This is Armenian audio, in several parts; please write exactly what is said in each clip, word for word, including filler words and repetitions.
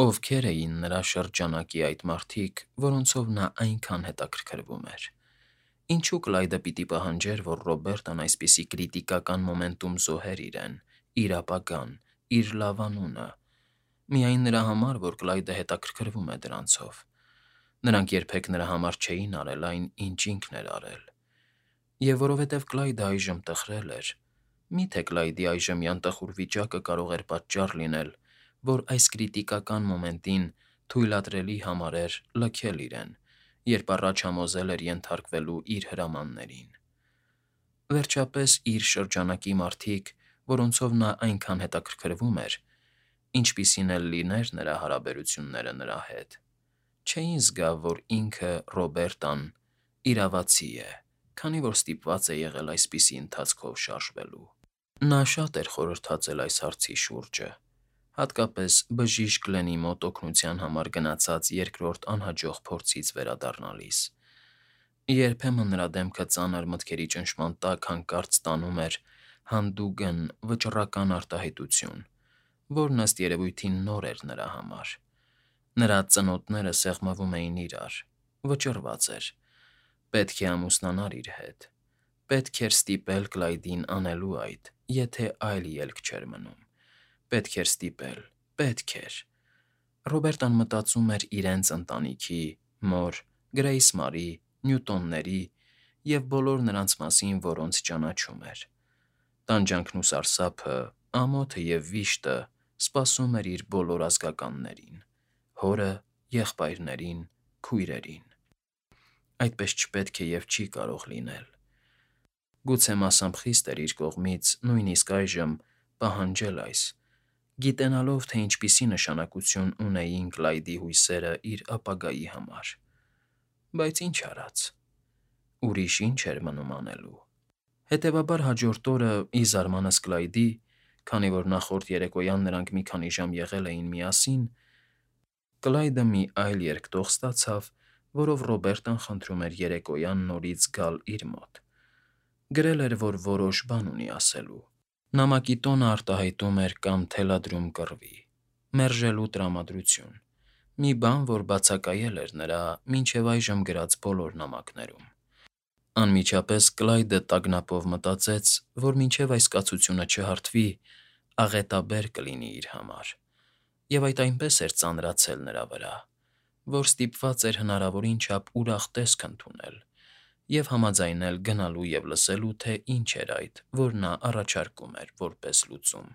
Ովքեր էին նրա շրջանակի այդ մարդիկ, որոնցով նա այնքան հետաքրքրվում էր։ Ինչու Կլայդը պիտի պահանջեր, որ Ռոբերտն այսպիսի կրիտիկական մոմենտում զոհեր իրեն, իր ապագան, իր լավանունը, միայն նրա համար, որ Կլայդը հետաքրքրվում է դրանցով։ Նրանք երբեք նրա համար չէին արել այն, ինչ ինքն էր արել։ Եվ որովհետև Կլայդը այժմ տխրել էր, մի՞թե Կլայդի այժմյան տխուր վիճակը կարող էր պատճառ լինել, որ այս կրիտիկական մոմենտին թույլատրելի համարեր լքել իրեն, երբ առաջ համոզել էր ենթարկվելու իր հրամաններին։ Վերջապես իր շրջանակի մարդիկ, որոնցով նա այնքան հետաքրքրվում էր, ինչպիսին էլ լիներ նրա հարաբերությունները նրա հետ, չէին զգա, որ ինքը Ռոբերտն իրավացի է, քանի որ ստիպված է եղել այսպիսի ընթացքով շարժվելու։ Նա շատ էր խորհրդածել այս հարցի շուրջը, հատկապես բժիշկ Գլենի մոտ օգնության համար գնացած երկրորդ անհաջող փորձից վերադառնալիս։ Երբեմն նրա դեմքը ծանր մտքերի ճնշման տակ հանկարծ ստանում էր հանդուգն վճռական արտահայտություն, որն ըստ երևույթին նոր էր նրա համար։ Նրա ծնոտները սեղմվում էին իրար, վճռված էր։ Պետք է ամուսնանար իր հետ։ Պետք էր ստիպել Կլայդին անելու այդ, եթե այլ ելք չէր մնում։ Պետք էր ստիպել, պետք էր։ Ռոբերտն մտածում էր իրենց ընտանիքի, մոր, Գրեյս Մարի, Նյուտոնների և բոլոր նրանց մասին, որոնց ճանաչում էր։ Տանջանքն ու սարսափը, ամոթը և վիշտը սպասում էր իր բոլոր ազգականներին՝ հորը, եղբայրներին, քույրերին։ Այդպես չպետք է և չի կարող լինել։ Գուցե մասամբ խիստ էր իր կողմից նույնիսկ այժմ պահանջել այս, գիտենալով, թե ինչպիսի նշանակություն ունեին Կլայդի հույսերը իր ապագայի համար։ Բայց ինչ արած։ Ուրիշ ինչ էր մնում անելու։ Հետևաբար հաջորդ օրը, ի զարմանս Կլայդի, քանի որ նախորդ երեկոյան նրանք մի քանի ժամ եղել էին միասին, Կլայդը մի այլ երկտող ստացավ, որով Ռոբերտն խնդրում էր երեկոյան նորից գալ իր մոտ։ Գրել էր, որ որոշ բան ունի ասելու։ Նամակի տոնը արտահայտում էր կամ թելադրում կռվի, մերժելու տրամադրություն, մի բան, որ բացակայել էր նրա մինչև այժմ գրած բոլոր նամակներում։ Անմիջապես Կլայդը տագնապով մտածեց, որ մինչև այս կացությունը չհարթվի, աղետաբեր կլինի իր համար, և այդ այնպես էր ծանրացել նրա վրա, որ ստիպված էր հնարավորին չափ ուրախ տեսք ընդունել և համաձայնել գնալու և լսելու, թե ինչ էր այդ, որ նա առաջարկում էր որպես լուծում,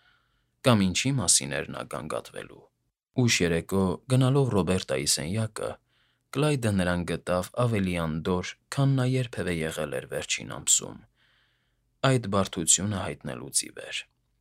կամ ինչի մասին էր նա գանգատվելու։ Ուշ երեկո, գնալով Ռոբերտայի սենյակը, Կլայդը նրան գտավ ավելի անդորր, քան նա երբևէ եղել էր վերջին ամսում, այդ բարդությունը հայտնելուց ի վեր։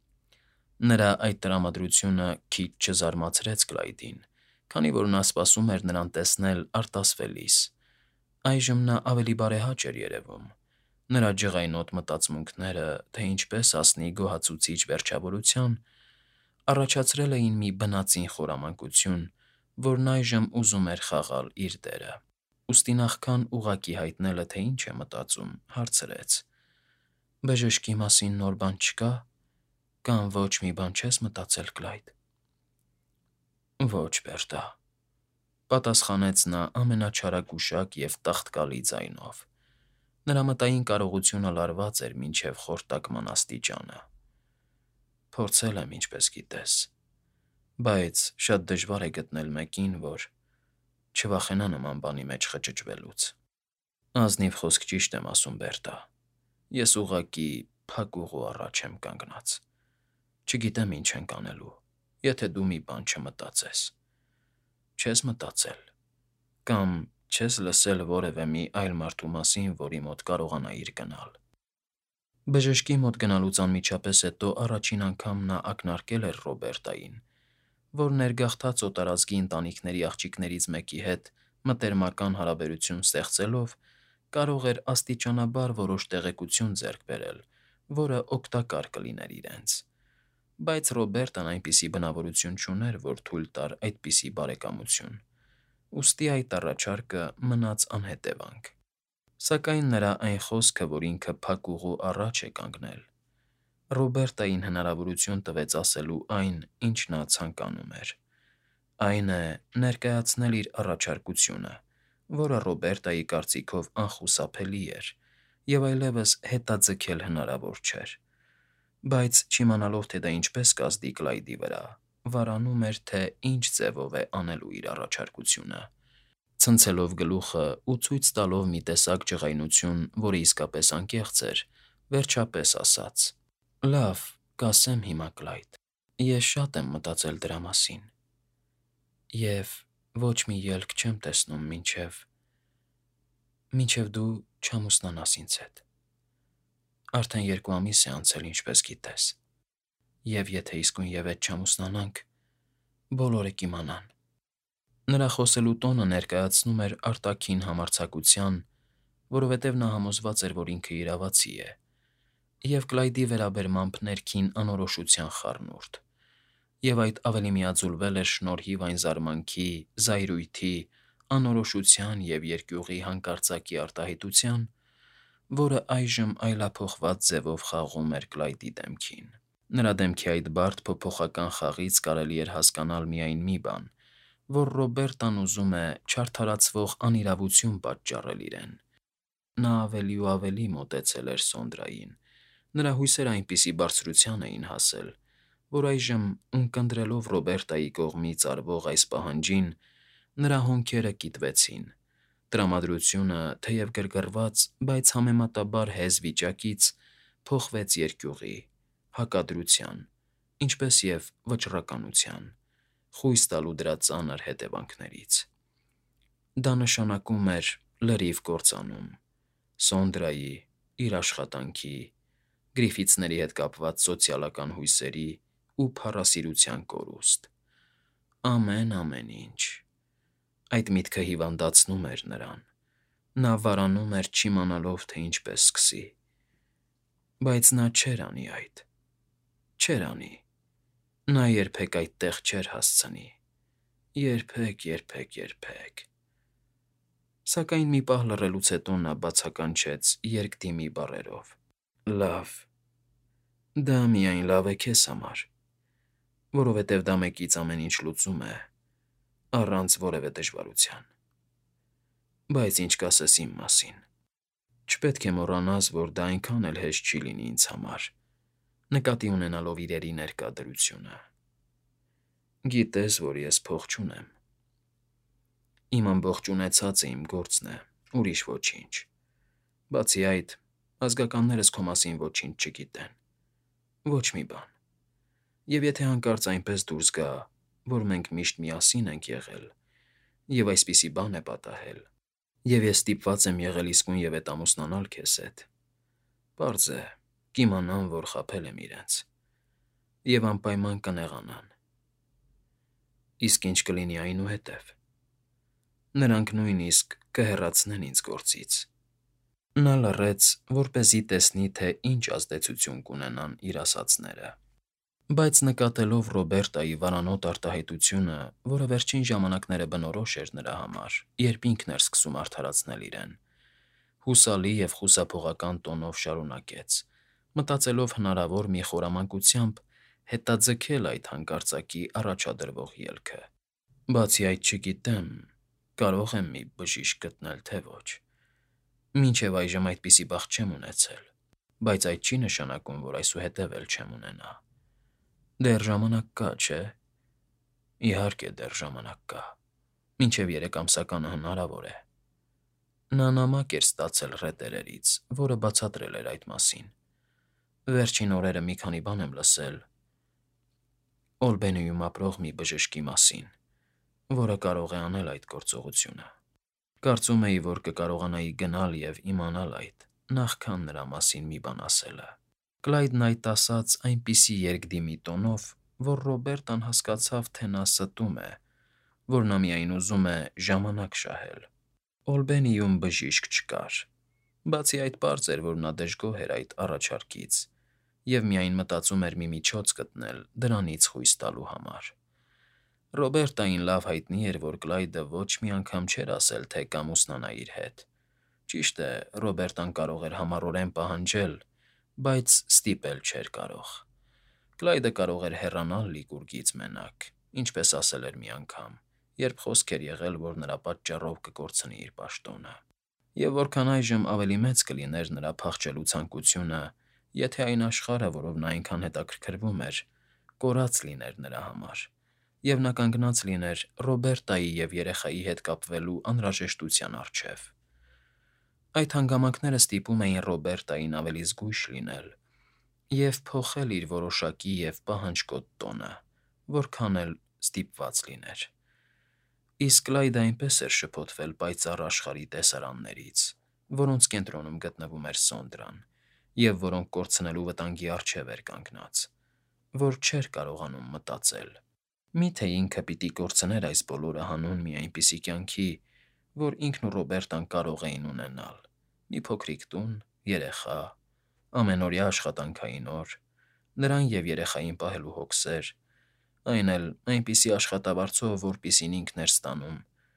Նրա այդ տրամադրությունը քիչ չզարմացրեց Կլայդին, քանի որ նա սպասում էր նրան տեսնել արտասվելիս։ Այժմ նա ավելի բարեհաճ էր երևում։ Նրա ջղայնոտ մտածմունքները, թե ինչպես հասնի գոհացուցիչ վերջավորության, առաջացրել էին մի բնածին խորամանկություն, որն այժմ ուզում էր խաղալ իր դերը։ Ուստի նախքան ուղղակի հայտնելը, թե ինչ է մտածում, հարցրեց. «Բժշկի մասին նոր բան չկա, կամ ոչ մի բան չես մտածել, Կլայդ»։ «Ոչ, Բերտա», պատասխանեց նա ամենաչարագուշակ և տաղտկալի ձայնով։ Նրա մտային կարողությունը լարված էր մինչև խորտակման աստիճանը։ «Փորձել եմ, ինչպես գիտես, բայց շատ դժվար է գտնել մեկին, որ չվախենա նման բանի մեջ խճճվելուց։ Ազնիվ խոսք ճիշտ եմ ասում, Բերտա, ես ուղղակի փակուղու առաջ եմ կանգնած։ Չգիտեմ ինչ ենք անելու, եթե դու մի բան չմտածես։ Չես մտածել, կամ չես լսել որևէ մի այլ մարդու մասին, որի մոտ կարողանայիր գնալ»։ Բժշկի մոտ գնալուց անմիջապես հետո առաջին անգամ նա ակնարկել էր Ռոբերտային, որ ներգաղթած օտարազգի ընտանիքների աղջիկներից մեկի հետ մտերմական հարաբերություն ստեղծելով կարող էր աստիճանաբար որոշ տեղեկություն ձեռք բերել, որը օգտակար կլիներ իրենց։ Բայց Ռոբերտն այնպիսի բնավորություն չուներ, որ թույլ տար այդպիսի բարեկամություն, ուստի այդ առաջարկը մնաց անհետևանք։ Սակայն նրա այն խոսքը, որ ինքը փակուղու առաջ է կանգնել, Ռոբերտային հնարավորություն տվեց ասելու այն, ինչ նա ցանկանում էր։ Այն է ներկայացնել իր առաջարկությունը, որը Ռոբերտայի կարծիքով անխուսափելի էր և այլևս հետաձգել հնարավոր չէր, բայց չիմանալով, թե դա ինչպես կազդի Կլայդի վրա, վարանում էր, թե ինչ ձևով է անելու իր առաջարկությունը։ Ցնցելով գլուխը ու ցույց տալով մի տեսակ ջղայնություն, որը իսկապես անկեղծ էր, վերջապես ասաց. «Լավ, կասեմ հիմա, Կլայդ, ես շատ եմ մտածել դրա մասին, և ոչ մի ելք չեմ տեսնում, մինչև… մինչև դու չամուսնանաս ինձ հետ։ Արդեն երկու ամիս է անցել, ինչպես գիտես, և եթե իսկույնևեթ չամուսնանանք, բոլորը կիմանան»։ Նրա խոսելու տոնը ներկայացնում էր արտաքին համարձակության, որովհետև նա համոզված էր, որ ինքը իրավացի է, և Կլայդի վերաբերմամբ ներքին անորոշության խառնուրդ, և այդ ավելի միաձուլվել էր շնորհիվ այն զարմանքի, զայրույթի, անորոշության և երկյուղի հանկարծակի արտահայտության, որը այժմ այլափոխված ձևով խաղում էր Կլայդի դեմքին։ Նրա դեմքի այդ բարդ փոփոխական խաղից կարելի էր հասկանալ միայն մի բան, որ Ռոբերտն ուզում է չարդարացվող անիրավություն պատճառել իրեն։ Նա ավելի ու ավելի մոտեցել էր Սոնդրային, նրա հույսերը այնպիսի բարձրության էին հասել, որ այժմ, ունկնդրելով Ռոբերտայի կողմից արվող այս պահանջին, նրա հոնքերը կիտվեցին, տրամադրությունը, թեև գրգռված, բայց համեմատաբար հեզ վիճակից փոխվեց երկյուղի, հակադրության, ինչպես և վճռականության, խույս տալու դրա ծանր հետևանքներից։ Դա նշանակում էր լրիվ կործանում Սոնդրայի, իր աշխատանքի, Գրիֆիթսների հետ կապված սոցիալական հույսերի ու փառասիրության կորուստ։ Ամեն֊ամեն ինչ… Այդ միտքը հիվանդացնում էր նրան։ Նա վարանում էր, չիմանալով, թե ինչպես սկսի։ Բայց նա չէր անի այդ… չէր անի… Նա երբեք այդտեղ չէր հասցնի… երբեք, երբեք, երբեք… Սակայն մի պահ լռելուց հետո նա բացականչեց երկդիմի բառերով. «Լավ… Դա միայն լավ է քեզ համար, որովհետև դա մեկից ամեն ինչ լուծում է, առանց որևէ դժվարության… Բայց ինչ կասես իմ մասին… Չպետք է մոռանաս, որ դա այնքան էլ հեշտ չի լինի ինձ համար, նկատի ունենալով իրերի ներկա դրությունը… Գիտես, որ ես փող չունեմ… Իմ ամբողջ ունեցածը իմ գործն է, ուրիշ ոչինչ… Բացի այդ, ազգականներս քո մասին ոչինչ չգիտեն… Ոչ մի բան… Եվ եթե հանկարծ այնպես դուրս գա, որ մենք միշտ միասին ենք եղել, և այսպիսի բան է պատահել, և ես ստիպված եմ եղել իսկույնևեթ ամուսնանալ քեզ հետ, պարզ է, կիմանան, որ խաբել եմ իրենց, և անպայման կնեղանան… Իսկ ինչ կլինի այնուհետև… Նրանք նույնիսկ կհեռացնեն ինձ գործից…»։ Նա լռեց, որպեսզի տեսնի, թե ինչ ազդեցություն կունենան իր ասածները։ Բայց նկատելով Ռոբերտայի վարանոտ արտահայտությունը, որը վերջին ժամանակները բնորոշ էր նրա համար, երբ ինքն էր սկսում արդարացնել իրեն, հուսալի և խուսափողական տոնով շարունակեց, մտածելով հնարավոր մի խորամանկությամբ հետաձգել այդ հանկարծակի առաջադրվող ելքը. «Բացի այդ, չգիտեմ, կարող եմ մի բժիշկ գտնել, թե ոչ… Մինչև այժմ այդպիսի բախտ չեմ ունեցել, բայց այդ չի նշանակում, որ այսուհետև էլ չեմ ունենա… Դեռ ժամանակ կա, չէ՞… Իհարկե, դեռ ժամանակ կա… Մինչև երեք ամսականը հնարավոր է…»։ Նա նամակ էր ստացել ռետերերից, որը բացատրել էր այդ մասին։ «Վերջին օրերը մի քանի բան եմ լսել Օլբենիում ապրող մի բժշկի մասին, որը կարող է անել այդ գործողությունը… Կարծում էի, որ կկարողանայի գնալ և իմանալ այդ, նախքան նրա մասին մի բան ասելը»։ Կլայդն այդ ասաց այնպիսի երկդիմի տոնով, որ Ռոբերտն հասկացավ, թե նա ստում է, որ նա միայն ուզում է ժամանակ շահել։ Օլբենիում բժիշկ չկար… Բացի այդ, պարզ էր, որ նա դժգոհ էր այդ առաջարկից և միայն մտածում էր մի միջոց գտնել դրանից խույս տալու համար։ Ռոբերտային լավ հայտնի էր, որ Կլայդը ոչ մի անգամ չէր ասել, թե կամուսնանա իր հետ։ Ճիշտ է, Ռոբերտն կարող էր համառորեն պահանջել, բայց ստիպել չէր կարող։ Կլայդը կարող էր հեռանալ Լիկուրգից մենակ, ինչպես ասել էր մի անգամ, երբ խոսք էր եղել, որ նրա պատճառով կկորցնի իր պաշտոնը։ Եվ որքան այժմ ավելի մեծ կլիներ նրա փախչելու ցանկությունը, եթե այն աշխարհը, որով նա այնքան հետաքրքրվում էր, կորած լիներ նրա համար, և նա կանգնած լիներ Ռոբերտայի և երեխայի հետ կապվելու անհրաժեշտության առջև։ Այդ հանգամանքները ստիպում էին Ռոբերտային ավելի զգույշ լինել և փոխել իր որոշակի և պահանջկոտ տոնը, որքան էլ ստիպված լիներ։ Իսկ Կլայդը այնպես էր շփոթվել պայծառ աշխարհի տեսարաններից, որոնց կենտրոնում գտնվում էր Սոնդրան, և որոնք կորցնելու վտանգի առջև էր կանգնած, որ չէր կարողանում մտածել. մի՞թե ինքը պիտի կորցներ այս բոլորը հանուն մի այնպիսի կյանքի, որ ինքն ու Ռոբերտան կարող էին ունենալ՝ մի փոքրիկ տուն, երեխա, ամենօրյա աշխատանքային օր, նրան և երեխային պահելու հոգսեր, այն էլ այնպիսի աշխատավարձով, որպիսին ինքն էր ստանում,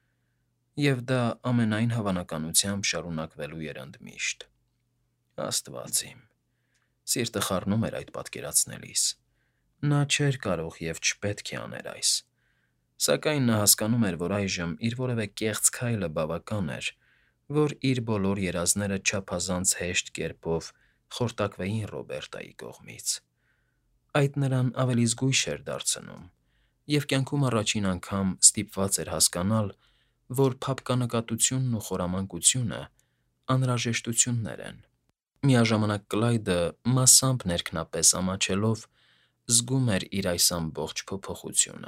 և դա ամենայն հավանականությամբ շարունակվելու էր ընդմիշտ։ Աստված իմ… Սիրտը խառնում էր այդ պատկերացնելիս։ Նա չէր կարող և չպետք է աներ այս, սակայն նա հասկանում էր, որ այժմ իր որևէ կեղծ քայլը բավական էր, որ իր բոլոր երազները չափազանց հեշտ կերպով խորտակվեին Ռոբերտայի կողմից։ Այդ նրան ավելի զգույշ էր դարձնում, և կյանքում առաջին անգամ ստիպված էր հասկանալ, որ փափկանկատությունն ու խորամանկությունը անհրաժեշտություններ են։ Միաժամանակ Կլայդը, մասամբ ներքնապես ամաչելով, զգում էր իր այս ամբողջ փոփոխությունը։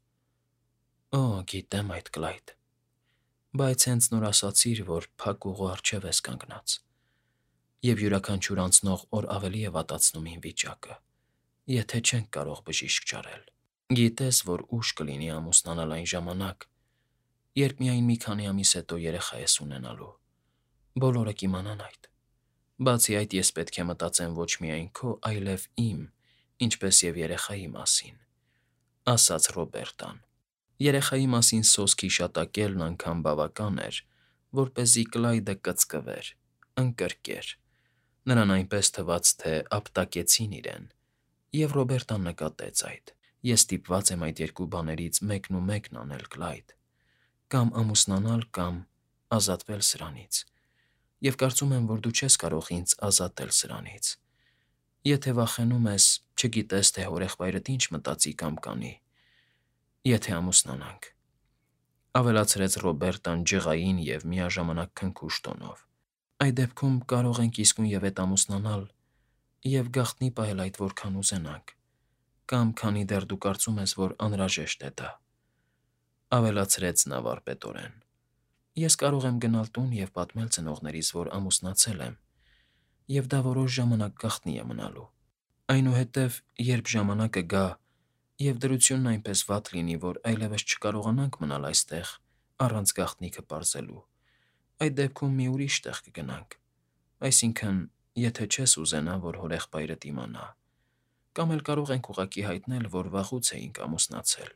«Օ, գիտեմ այդ, Կլայդ, բայց հենց նոր ասացիր, որ փակ ուղու առջև ես կանգնած, և յուրաքանչյուր անցնող օր ավելի է վատացնում իմ վիճակը, եթե չենք կարող բժիշկ ճարել։ Գիտես, որ ուշ կլինի ամուսնանալ այն ժամանակ, երբ միայն մի քանի ամիս հետո երեխա ես ունենալու, բոլորը կիմանան այդ։ Բացի այդ, ես պետք է մտածեմ ոչ միայն քո, այլև իմ, ինչպես և երեխայի մասին»,֊ ասաց Ռոբերտան։ Երեխայի մասին սոսկ հիշատակելն անգամ բավական էր, որպեսզի Կլայդը կծկվեր, ընկրկեր։ Նրան այնպես թվաց, թե ապտակեցին իրեն, և Ռոբերտան նկատեց այդ։ «Ես ստիպված եմ այդ երկու բաներից մեկն ու մեկն անել, Կլայդ. կամ ամուսնանալ, կամ ազատվել սրանից, և կարծում եմ, որ դու չես կարող ինձ ազատել սրանից։ Եթե վախենում ես, չգիտես, թե հորեղբայրդ ինչ մտածի կամ կանի, եթե ամուսնանանք,֊ ավելացրեց Ռոբերտան ջղային և միաժամանակ քնքուշ տոնով,֊ այդ դեպքում կարող ենք իսկույնևեթ ամուսնանալ և գաղտնի պահել այդ որքան ուզենանք, կամ քանի դեռ դու կարծում ես, որ անհրաժեշտ է դա,֊ ավելացրեց նա վարպետորեն։ «Ես կարող եմ գնալ տուն և պատմել ծնողներիս, որ ամուսնացել եմ, և դա որոշ ժամանակ գաղտնի է մնալու։ Այնուհետև, երբ ժամանակը գա, և դրությունն այնպես վատ լինի, որ այլևս չկարողանանք մնալ այստեղ առանց գաղտնիքը պարզելու, այդ դեպքում մի ուրիշ տեղ կգնանք, այսինքն՝ եթե չես ուզենա, որ հորեղբայրդ իմանա, կամ էլ կարող ենք ուղղակի հայտնել, որ վաղուց էինք ամուսնացել։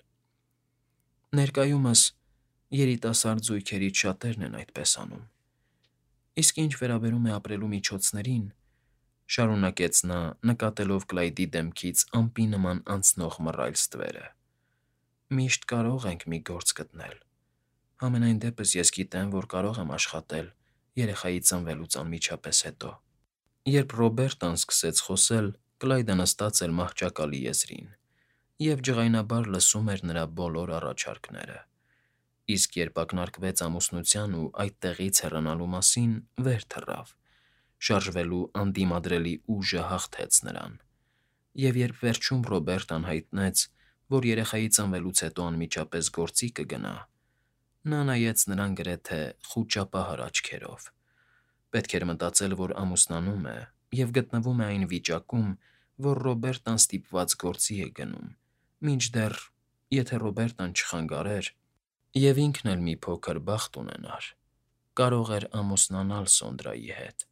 Ներկայումս երիտասարդ զույգերից շատերն են այդպես անում։ Իսկ ինչ վերաբերում է ապրելու միջոցներին,֊ շարունակեց նա՝ նկատելով Կլայդի դեմքից ամպի նման անցնող մռայլ ստվերը,֊ միշտ կարող ենք մի գործ գտնել։ Համենայն դեպս ես գիտեմ, որ կարող եմ աշխատել երեխայի ծնվելուց անմիջապես հետո»։ Երբ Ռոբերտան սկսեց խոսել, Կլայդը նստած էր մահճակալի եզրին և ջղայնաբար լսում էր նրա բոլոր առաջարկները, իսկ երբ ակնարկվեց ամուսնության ու այդտեղից հեռանալու մասին, վեր թռավ, շարժվելու անդիմադրելի ուժը հաղթեց նրան, և երբ վերջում Ռոբերտան հայտնեց, որ երեխայի ծնվելուց հետո անմիջապես գործի կգնա, նա նայեց նրան գրեթե խուճապահար աչքերով։ Պետք էր մտածել, որ ամուսնանում է և գտնվում է այն վիճակում, որ Ռոբերտան ստիպված գործի է գնում, մինչդեռ, եթե Ռոբերտան չխանգարեր և ինքն էլ մի փոքր բախտ ունենար, կարող էր ամուսնանալ Սոնդրայի հետ։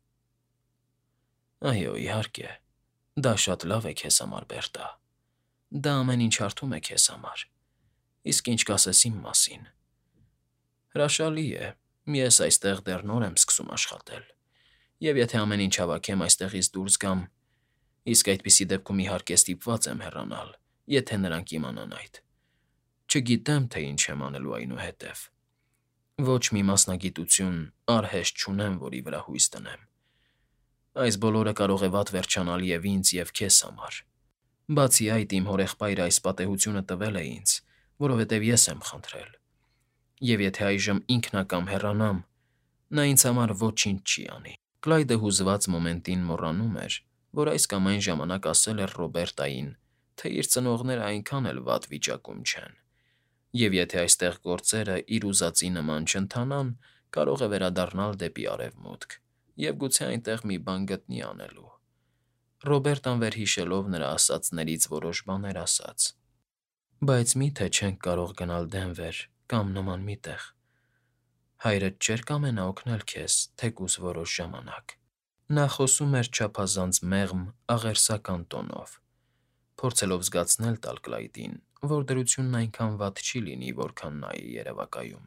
«Այո, իհարկե, դա շատ լավ է քեզ համար, Բերտա, դա ամեն ինչ հարթում է քեզ համար, իսկ ինչ կասես իմ մասին։ Հրաշալի է, ես այստեղ դեռ նոր եմ սկսում աշխատել, և եթե ամեն ինչ հավաքեմ այստեղից դուրս գամ, իսկ այդպիսի դեպքում իհարկե ստիպված եմ հեռանալ, եթե նրանք իմանան այդ, Չգիտեմ, թե ինչ եմ անելու այնուհետև։ Ոչ մի մասնագիտություն արհեստ չունեմ, որի վրա հույս դնեմ։ Այս բոլորը կարող է վատ վերջանալ և ինձ, և քեզ համար։ Բացի այդ, իմ հորեղբայրը այս պատեհությունը տվել է ինձ, որովհետև ես եմ խնդրել։ Եվ եթե այժմ ինքնակամ հեռանամ, նա ինձ համար ոչինչ չի անի։ Կլայդը հուզված մոմենտին մոռանում էր, որ այս կամ այն ժամանակ ասել էր Ռոբերտային, թե իր ծնողները այնքան էլ վատ վիճակում չեն, և եթե այստեղ գործերը իր ուզածի նման չընթանան, կարող է վերադառնալ դեպի Արևմուտք և գուցե այնտեղ մի բան գտնի անելու։ Ռոբերտան վերհիշելով նրա ասածներից որոշ բաներ ասաց. Բայց մի՞թե չենք կարող գնալ Դենվեր կամ նման մի տեղ։ Հայրդ չէր կամենա օգնել քեզ, թեկուզ որոշ ժամանակ։ Նա խոսում էր չափազանց մեղմ, աղերսական տոնով, փորձելով զգացնել տալ Կլայդին, որ դրությունն այնքան վատ չի լինի, որքան նա է երևակայում։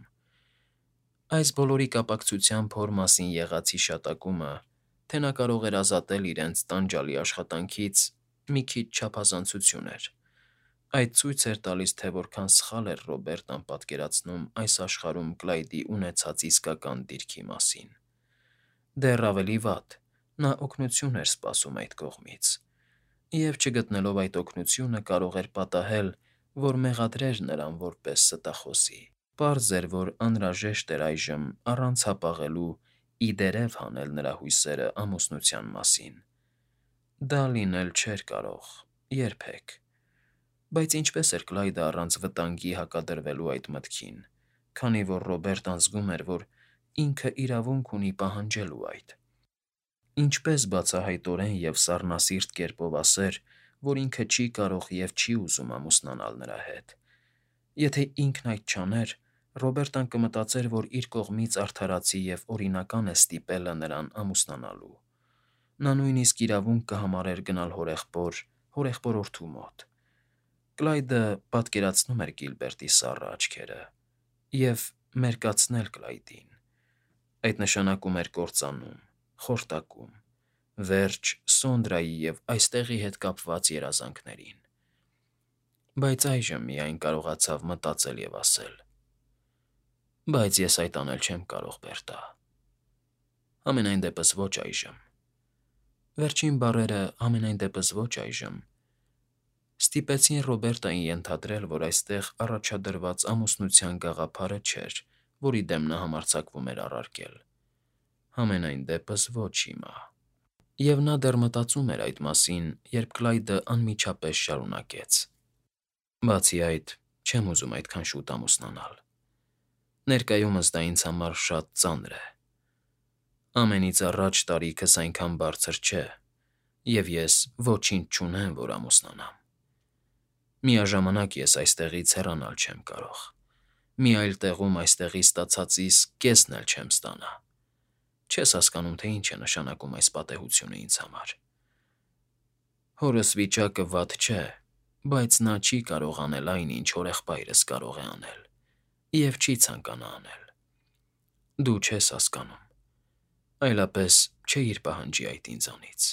Այս բոլորի կապակցությամբ հոր մասին եղած հիշատակումը, թե նա կարող էր ազատել իրենց տանջալի աշխատանքից, մի քիչ չափազանցություն էր։ Այդ ցույց էր տալիս, թե որքան սխալ էր Ռոբերտան պատկերացնում այս աշխարհում Կլայդի ունեցած իսկական դիրքի մասին։ Դեռ ավելի վատ, նա օգնություն էր սպասում այդ կողմից, և չգտնելով այդ օգնությունը կարող էր պատահել, որ մեղադրեր նրան որպես ստախոսի։ Պարզ էր, որ անհրաժեշտ էր այժմ առանց հապաղելու ի դերև հանել նրա հույսերը ամուսնության մասին։ Դա լինել չէր կարող երբեք։ Բայց ինչպես էր Կլայդը առանց վտանգի հակադրվելու այդ մտքին, քանի որ Ռոբերտան զգում էր, որ ինքը իրավունք ունի պահանջելու այդ։ Ինչպես բացահայտորեն և սառնասիրտ կերպով ասեր, որ ինքը չի կարող և չի ուզում ամուսնանալ նրա հետ։ Եթե ինքն այդ չաներ, Ռոբերտան կմտածեր, որ իր կողմից արդարացի և օրինական է ստիպելը նրան ամուսնանալու։ Նա նույնիսկ իրավունք կհամարեր գնալ հորեղբոր, հորեղբորորդու մոտ։ Կլայդը պատկերացնում էր Գիլբերտի սառը աչքերը և մերկացնել Կլայդին։ Այդ նշանակում էր կործանում, խորտակում, վերջ Սոնդրայի և այստեղի հետ կապված երազանքներին։ Բայց այժմ միայն կարողացավ մտածել և ասել. Բայց ես այդ անել չեմ կարող, Բերտա։ Համենայն դեպս ոչ այժմ։ Վերջին բառերը «համենայն դեպս ոչ այժմ» ստիպեցին Ռոբերտային ենթադրել, որ այստեղ առաջադրված ամուսնության գաղափարը չէր, որի դեմ նա համարձակվում էր առարկել։ Համենայն դեպս ոչ հիմա։ Եվ նա դեռ մտածում էր այդ մասին, երբ Կլայդը անմիջապես շարունակեց. Բացի այդ, չեմ ուզում այդքան շուտ ամուսնանալ։ Ներկայումս դա ինձ համար շատ ծանր է։ Ամենից առաջ տարիքս այնքան բարձր չէ, և ես ոչինչ չունեմ, որ ամուսնանամ։ Միաժամանակ ես այստեղից հեռանալ չեմ կարող։ Մի այլ տեղում այստեղից ստացածիս կեսն էլ չեմ ստանա։ Չես հասկանում, թե ինչ է նշանակում այս պատեհությունը ինձ համար։ Հորս վիճակը վատ չէ, բայց նա չի կարող անել այն, ինչ հորեղբայրս կարող է անել, և չի ցանկանա անել։ Դու չես հասկանում, այլապես չէիր պահանջի այդ ինձանից։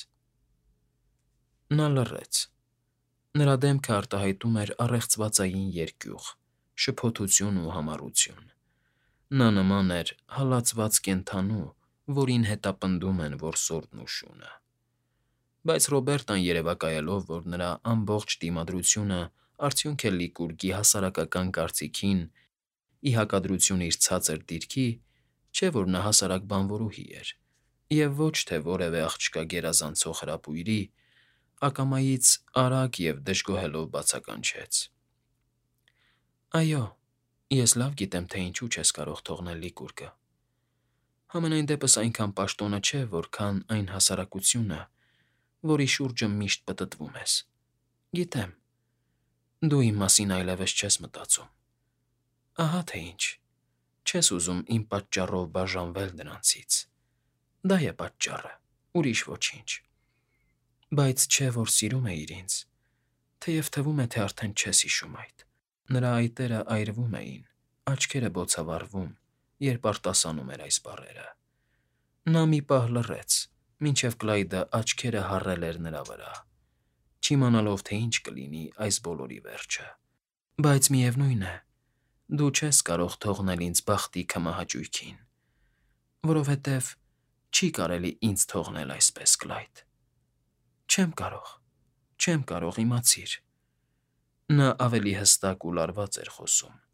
Նա լռեց։ Նրա դեմքը արտահայտում էր առեղծվածային երկյուղ, շփոթություն ու համառություն։ Նա նման էր հալածված կենդանու, որին հետապնդում են որսորդն ու շունը։ Բայց Ռոբերտան երևակայելով, որ նրա ամբողջ դիմադրությունը արդյունք է Լիկուրգի հասարակական կարծիքին, ի հակադրություն իր ցածր դիրքի, չէ՞ որ նա հասարակ բանվորուհի էր, և ոչ թե որևէ աղջկա գերազանցող հրապույրի, ակամայից արագ և դժգոհելով բացականչեց. Այո, ես լավ գիտեմ, թե ինչու չես կարող թողնել Լիկուրգը։ Համենայն դեպս այնքան պաշտոնը չէ, որքան այն հասարակությունը, որի շուրջը միշտ պտտվում ես։ Գիտեմ, դու իմ մասին այլևս չես մտածում։ Ահա թե ինչ, չես ուզում իմ պատճառով բաժանվել նրանցից։ Դա է պատճառը, ուրիշ ոչինչ։ Բայց չէ՞ որ սիրում էիր ինձ, թեև թվում է, թե արդեն չես հիշում այդ։ Նրա այտերը այրվում էին, աչքերը բոցավառվում, երբ արտասանում էր այս բառերը։ Նա մի պահ լռեց, մինչև Կլայդը աչքերը հառել էր նրա վրա, չիմանալով, թե ինչ կլինի այս բոլորի վերջը։ Բայց միևնույն է, դու չես կարող թողնել ինձ բախտի քմահաճույքին, որովհետև չի կարելի ինձ թողնել այսպես, Կլայդ։ Չեմ կարող, չեմ կարող, իմացիր։ Նա ավելի հստակ ու լարված էր խոսում։